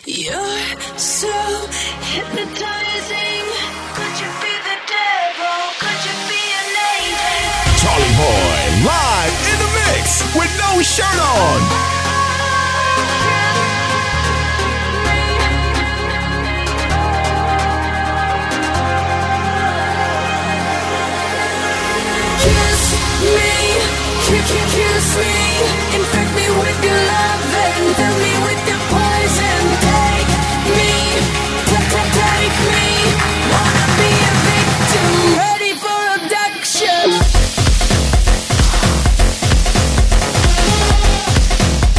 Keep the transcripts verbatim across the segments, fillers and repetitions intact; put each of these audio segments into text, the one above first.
You're so hypnotizing. Could you be the devil? Could you be an angel? Charlie Boy, live in the mix with no shirt on. Kiss me, infect me with your love and fill me with your poison. Take me, take, take, take me. Wanna be a victim, ready for abduction.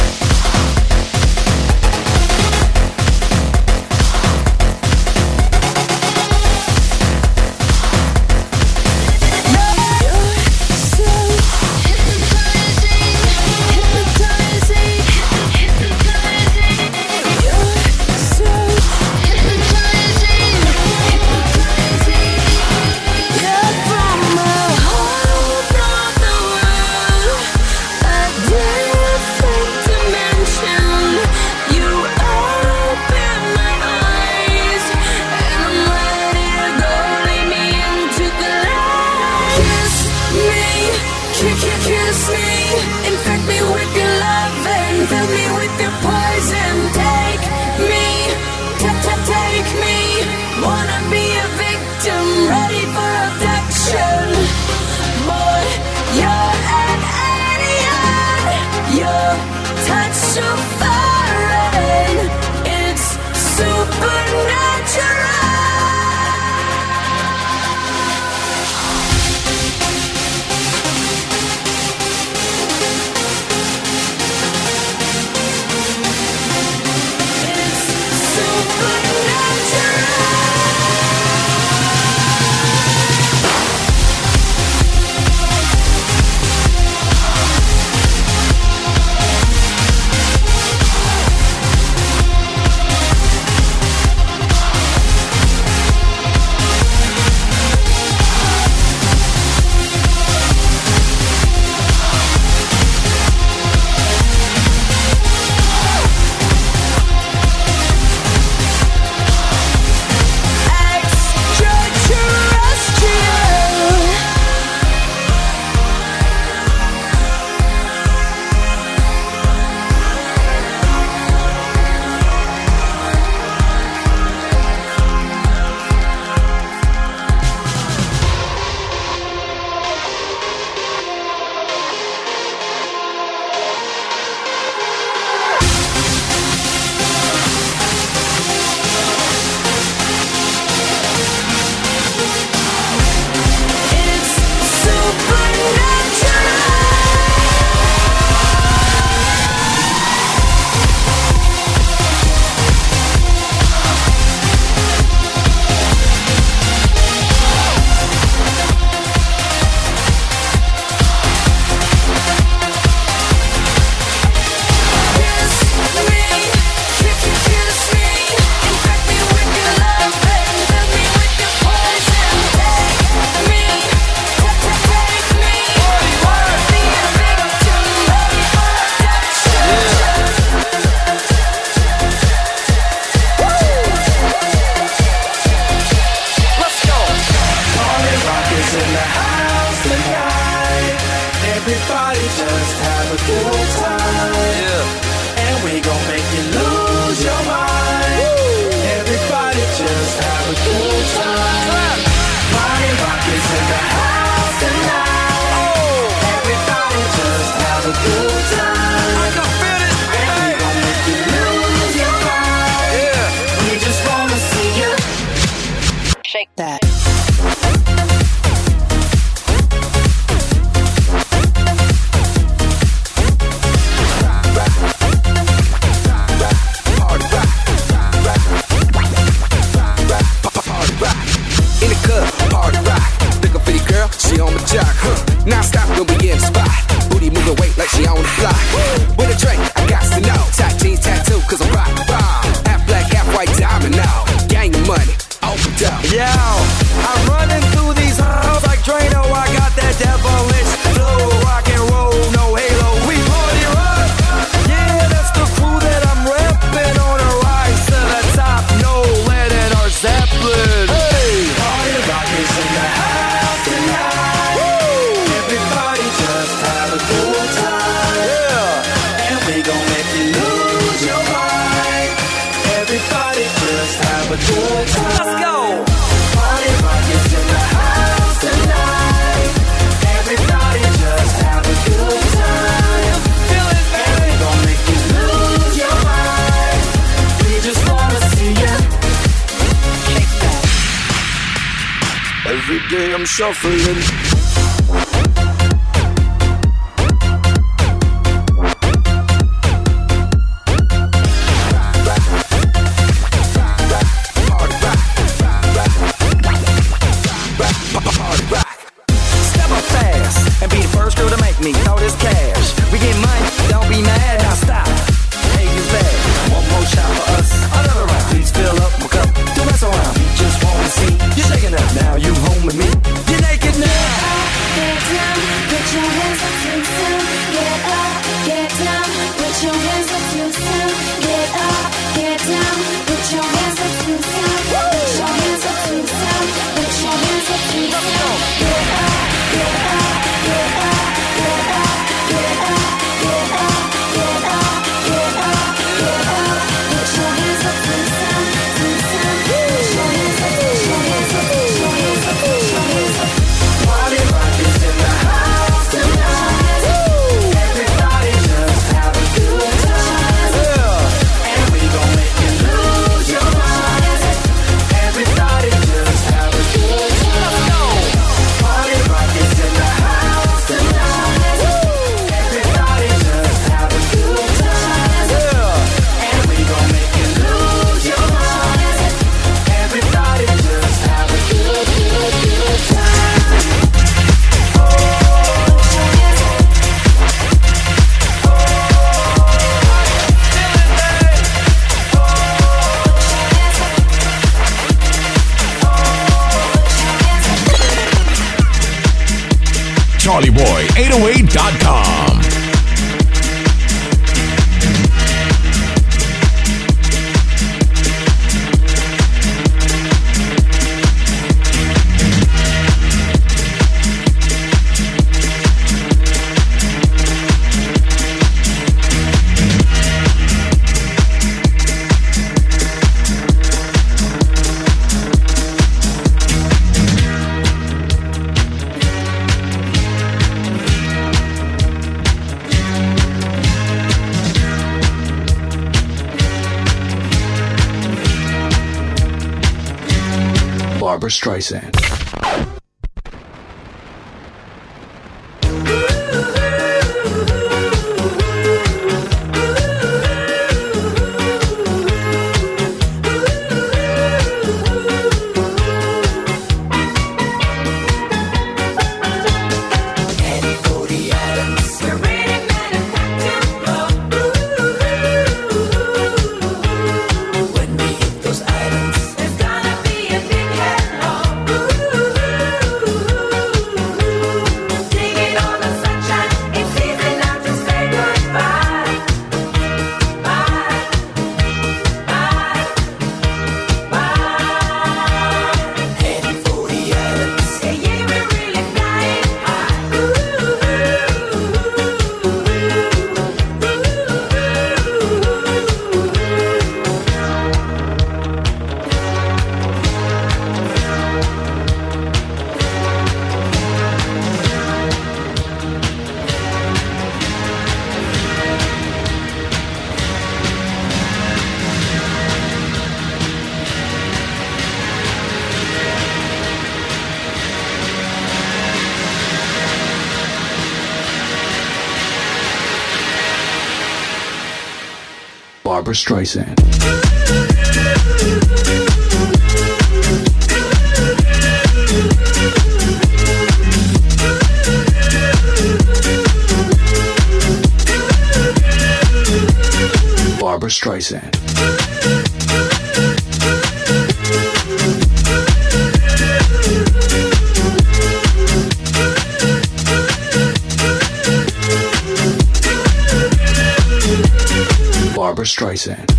every day I'm shuffling. Step up fast and be the first girl to make me throw this cash. We get money, don't be mad, now stop. Hey, you bad. One more shot for us, another round. Please fill up my cup, don't mess around. We just wanna see you shaking up now. You home with me, you're naked now. Get down, put your hands up to sound. Get up, get down, put your hands up to sound. Get up, get down, put your hands up to sound. Put your hands up to sound. Put your hands up to sound. Get up, get up, get up, get up, get up, get up, get up, get up, get up. Put your hands up to sound, to sound. Put your hands up, put your hands up, put your hands up, put your hands up. Party rock is in the house tonight. Everybody just have a good time. And we gon' make you lose your mind. Everybody just have a good time. Let's go. Party rock is in the house tonight. Everybody just have a good time. And we gon' make you lose your mind. Everybody just have a good, good, good time. Charlie Boy eight oh eight dot com. Barbra Streisand. Barbra Streisand. Barbra Streisand. Barbra Streisand.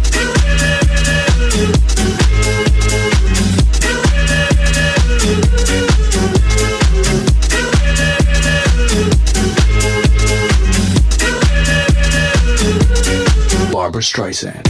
Barbra Streisand.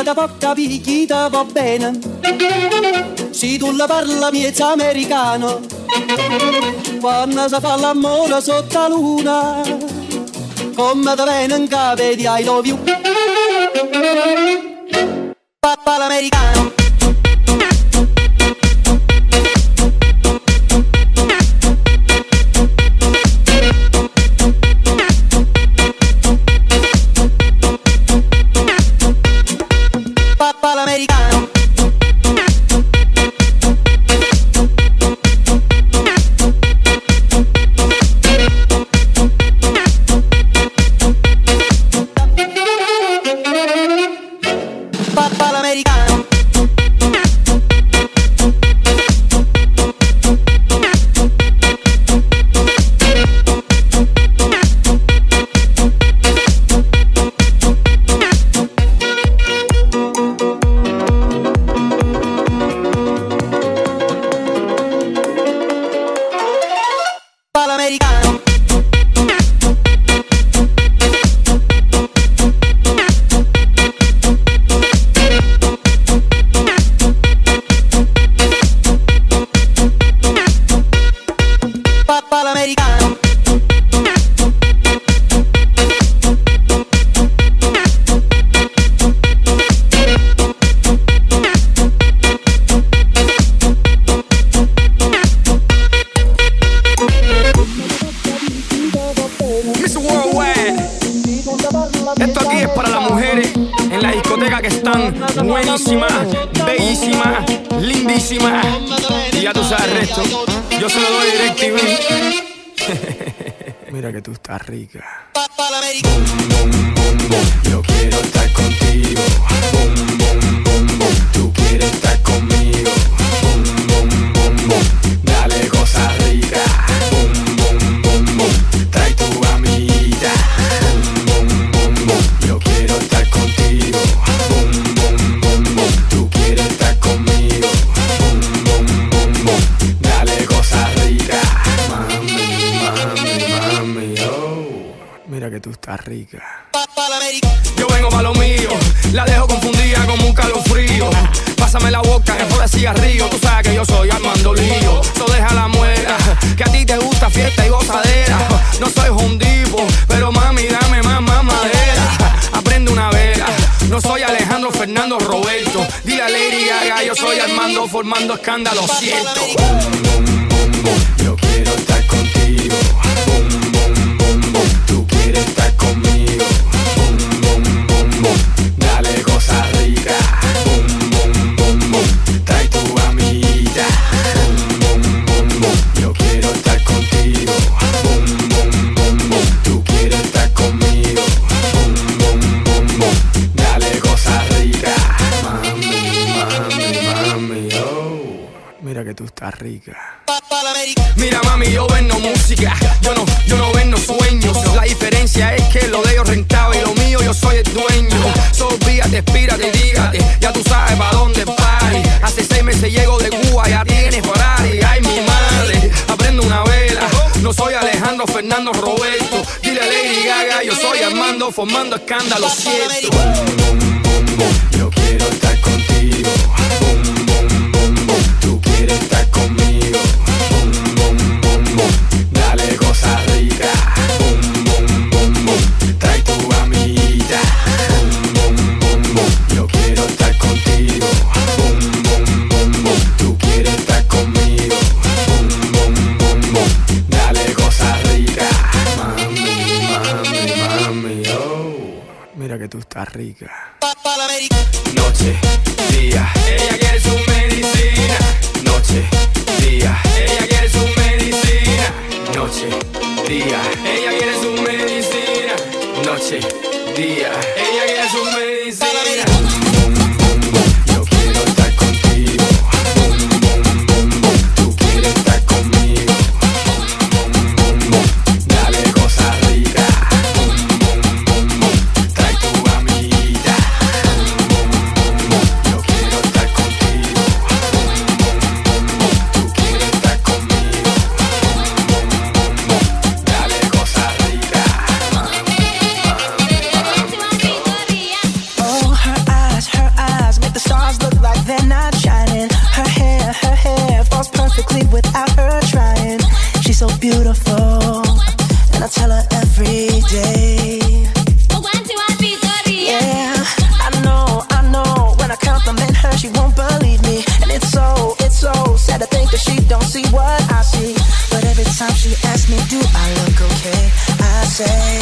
parla da poca picchita va bene. Se tu la parla miezza americano, quando si fa l'amore sotto la luna, come te viene in capo di I love you. Papà l'americano. Papà l'americano. Papà l'americano. Papà l'americano. Papà l'americano. mister Worldwide. Esto aquí es para las mujeres en la discoteca que están buenísimas, bellísimas, lindísimas. Y ya tú sabes el resto. Yo se lo doy DirecTV. Mira que tú estás rica. Papà l'americano. Yo quiero estar contigo. Boom, boom, boom, boom. Tú quieres estar conmigo. Boom, boom, boom, boom. Dale cosa rica. Boom, boom, boom, boom. Trae tu amiguita. Boom, boom, boom, boom. Yo quiero estar contigo. Boom, boom, boom, boom. Tú quieres estar conmigo. Boom, boom, boom, boom. Dale cosa rica. Mami, mami, mami, oh. Mira que tú estás rica. Papà l'americano. Yo vengo pa' lo mío, la dejo confundida como un calofrío. Pásame la boca, que joda cigarrillo. Tú sabes que yo soy Armando Lío. So deja la muela, que a ti te gusta fiesta y gozadera. No soy hondipo, pero mami dame más, más madera. Aprende una vela, no soy Alejandro Fernando Roberto. Dile a Lady Gaga, yo soy Armando formando escándalo, cierto. Boom, boom, boom, boom. Yo quiero estar contigo. Boom, boom, boom, boom. Tú quieres estar conmigo. Boom, boom, boom, boom. Dale cosa rica. Boom, boom, boom, boom. Trae tu amiguita. Boom, boom, boom, boom. Yo quiero estar contigo. Boom, boom, boom, boom. Tú quieres estar conmigo. Boom, boom, boom, boom. Dale cosa rica. Mami, mami, mami, oh. Mira que tú estás rica. Papà l'americano. Mira mami, yo vendo música, yo no, yo no vendo sueños. La diferencia es que lo de ellos rentaba y lo mío yo soy el dueño. So olvídate, espírate y dígate, ya tú sabes pa' dónde party. Hace seis meses llego de Cuba, ya tienes Ferrari. Ay mi madre, aprendo una vela. No soy Alejandro Fernando Roberto. Dile a Lady Gaga, yo soy Armando formando escándalo, cierto. Boom, boom, boom, boom. Yo quiero estar contigo. Boom, boom, boom, boom. Tú quieres estar conmigo. Boom, boom, boom, boom. Dale cosa rica. Boom, boom, boom, boom. Trae tu amiguita. Boom, boom, boom, boom. Yo quiero estar contigo. Boom, boom, boom, boom. Tú quieres estar conmigo. Boom, boom, boom, boom. Dale cosa rica. Mami, mami, mami, oh. Mira que tú estás rica. Papà l'americano. Noche, día, ella quiere su medicina. Noche, día, ella quiere su medicina. Noche, día, ella quiere su medicina. Noche, día, ella quiere su medicina. Boom, boom, boom. Yo quiero estar contigo. Boom, boom, boom, boom. Tú quieres estar conmigo. Boom, boom, boom, boom. Dale cosa rica. Boom, boom, boom, boom. Trae tu amiguita. Boom, boom, boom, boom. Yo quiero estar contigo. Boom, boom, boom, boom. Tú quieres estar conmigo. Boom, boom, boom, boom. Dale cosa rica. Mami, mami, mami, oh. Oh, her say.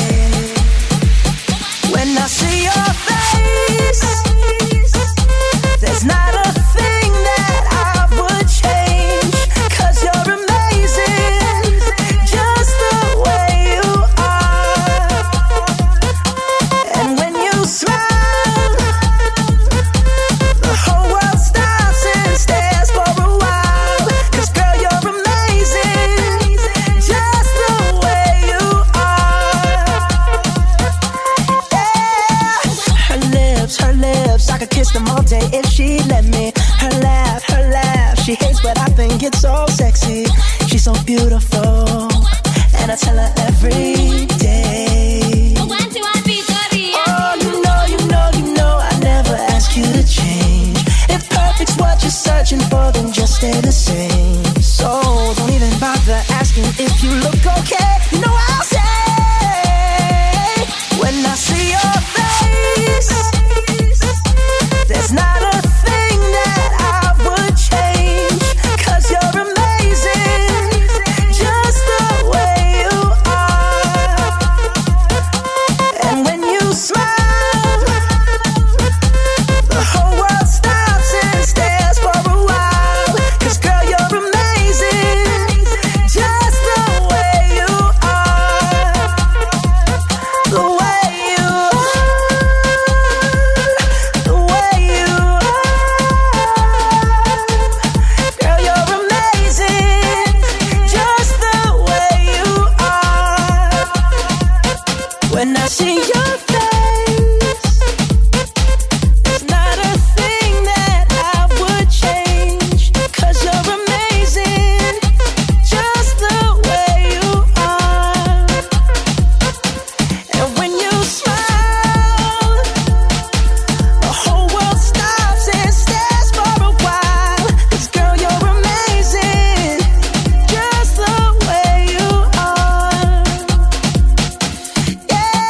When I see your face, there's not a thing that I would change, 'cause you're amazing, just the way you are. And when you smile, the whole world stops and stares for a while, 'cause girl, you're amazing, just the way you are. Yeah. Her lips, her lips, I could kiss them all day if she let me. Her laugh, her laugh, she hates but I think it's so sexy. She's so beautiful, and I tell her every day. Oh, you know, you know, you know I never ask you to change. If perfect's what you're searching for, then just stay the same. So don't even bother asking if you look okay. You know I'll say, when I see your face, there's not a thing that I would change, 'cause you're amazing, just the way you are. And when you smile, the whole world stops and stares for a while, 'cause girl, you're amazing, just the way you are. The way you are, the way you are. Girl, you're amazing, just the way you are. When I see your face, there's not a thing that I would change, 'cause you're amazing, just the way you are. And when you smile, the whole world stops and stares for a while, 'cause girl, you're amazing, just the way you are. Yeah.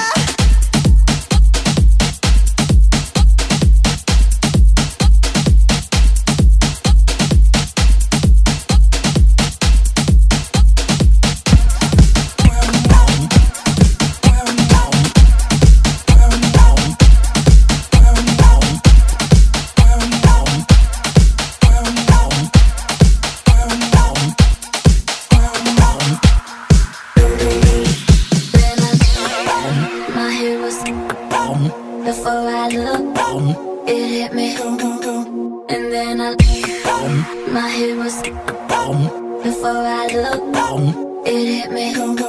My head was before I looked, it hit me, and then I. My head was before I looked, it hit me.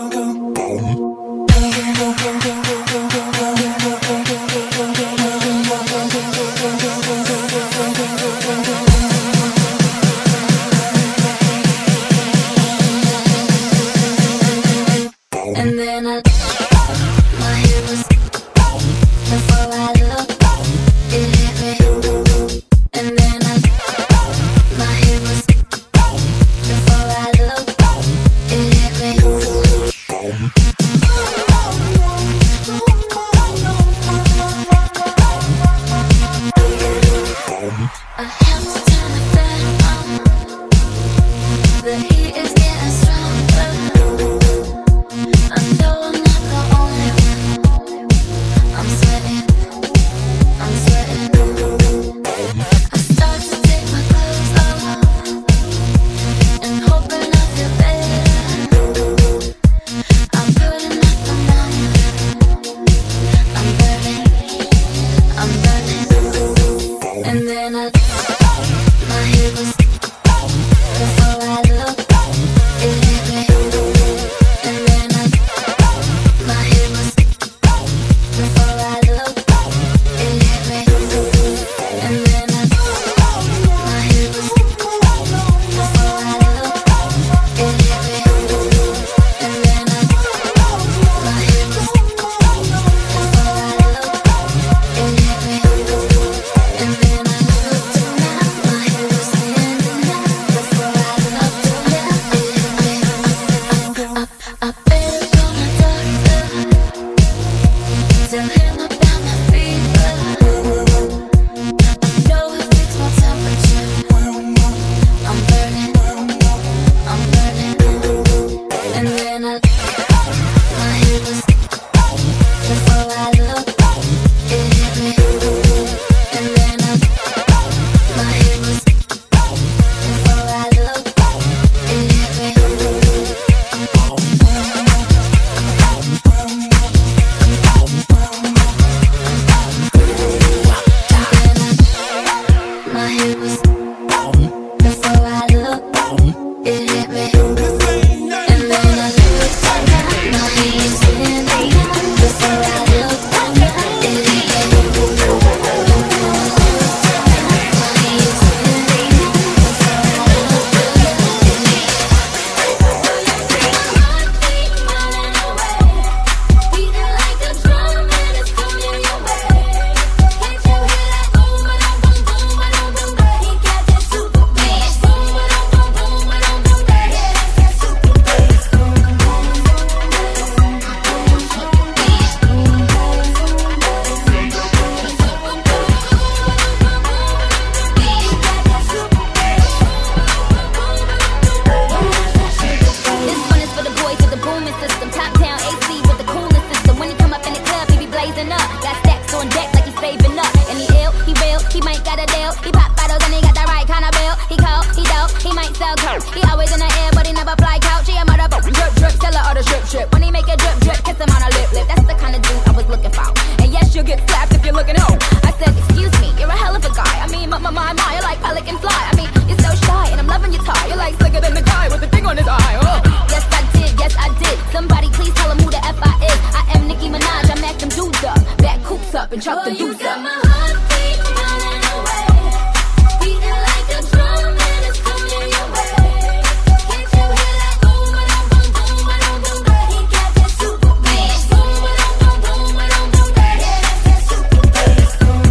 And then I. My head was before I looked, it hit me, and then I. My head was before I looked, it hit me. real. He pop bottles and he got the right kind of bill. He cold, he dope, he might sell coke. He always in the air, but he never fly couch. He a motherfucker, drip, drip, tell her all the strip, strip. When he make a drip, drip, kiss him on a lip, lip. That's the kind of dude I was looking for. And yes, you'll get slapped if you're looking home. I said, excuse me, you're a hell of a guy. I mean, my, my, my, my, you're like pelican fly. I mean, you're so shy, and I'm loving your tie. You're like slicker than the guy with the thing on his eye. Oh. Yes, I did, yes, I did. Somebody please tell him who the F I is. I am Nicki Minaj, I mack them dudes up. Back coops up and chuck the dudes up. My heartbeat running away, beating like a drum and it's coming your way. Can't you hear that boom, ba-dum, boom, boom, ba-dum, boom, ba? He got that super bass. Boom, ba-dum, boom, boom, ba-dum, boom, ba. Yeah, that's that super bass.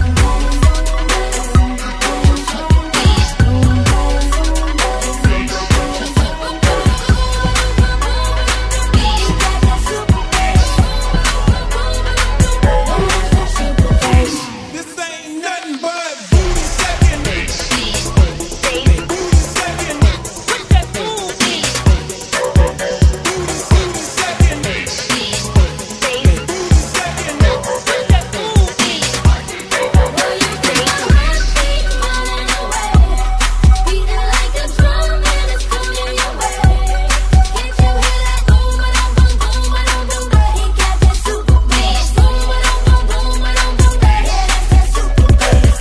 This ain't nothing but booty shaking. Booty shaking. Put that boom. Booty shaking. Booty shaking. Put that boom. Well, you got my heartbeat running away, beating like a drum and it's coming your way. Can't you hear that boom, ba-dum, boom, boom, ba-dum, boom, ba? He got that super bass. Boom, ba-dum, boom, boom, ba-dum, boom, ba. Yeah, that's that super bass.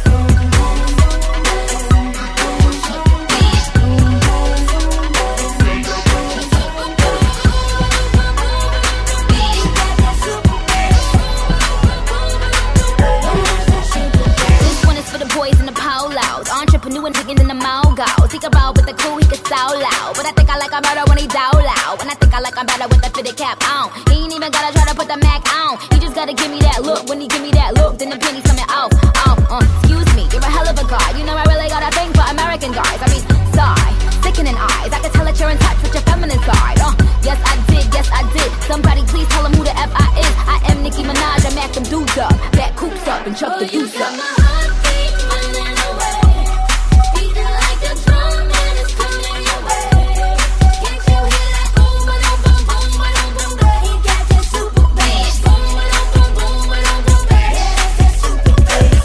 This one is for the boys in the polos, entrepreneur and digging in the mogos. He can roll with the cool, he can so loud. But I think I like him better when he down loud. And I think I like him better with the fitted cap on. He ain't even gotta try to put the Mac on. He just gotta give me that look. When he give me that look, then the pennies coming off. Oh, uh, excuse me, you're a hell of a guy. You know I really got a thing for American guys. I mean, sigh, sickening eyes. I can tell that you're in touch with your feminine side. Uh, yes I did, yes I did. Somebody please tell him who the F I is. I am Nicki Minaj, I mack them dudes up. Back coops up and chuck the Well, you deuce got up. my heartbeat running away, beating like a drum and it's coming your way. Can't you hear that boom, ba-dum, boom, boom, ba-dum, boom, ba? He got that super bass. Boom, ba-dum, boom, boom, ba-dum, boom, ba. Yeah, that's that super bass.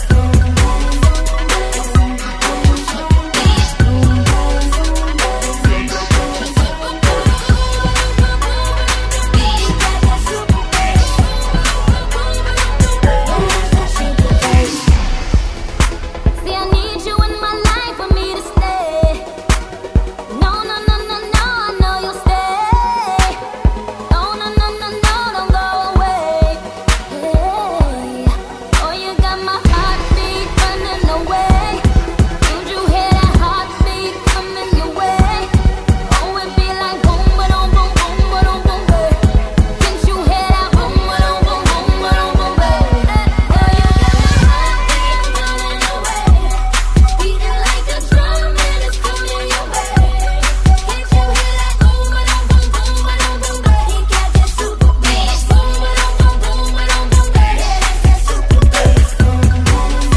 See, I need you in my life for me to stay. No, no, no, no, no, I know you'll stay. No, no, no, no, no, don't go away. Hey. Oh, you got my heartbeat running away. Don't you hear that heartbeat coming your way? Oh, it be like boom, ba-dum, boom, boom, ba-dum, boom, bae. Can't you hear that boom, ba-dum, boom, boom, ba-dum, boom, bae? Well, you got my heartbeat running away, beating like a drum and it's coming your way. Can't you hear that boom, ba-dum, boom, boom, ba-dum, boom, ba? He got that super bass. Boom, ba-dum, boom, boom, ba-dum, boom, ba. Yeah, that's that super bass.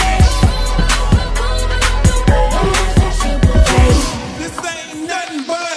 This ain't nothing but